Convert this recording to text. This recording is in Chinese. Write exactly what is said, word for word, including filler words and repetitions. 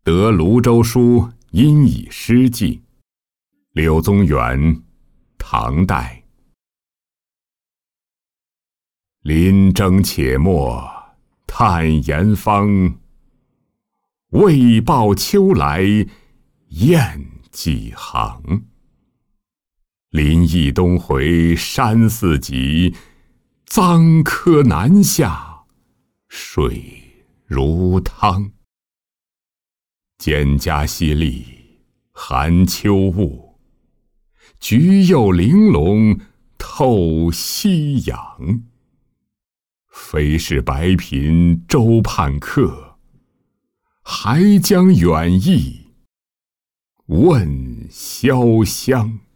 得泸州书，因以诗记。柳宗元，唐代。临征且莫叹严方，为报秋来雁几行。林邑东回山寺瘠，臧柯南下水如汤。蒹葭溪沥寒秋雾，菊柚玲珑透夕阳。非是白贫州畔客，还将远意问潇湘。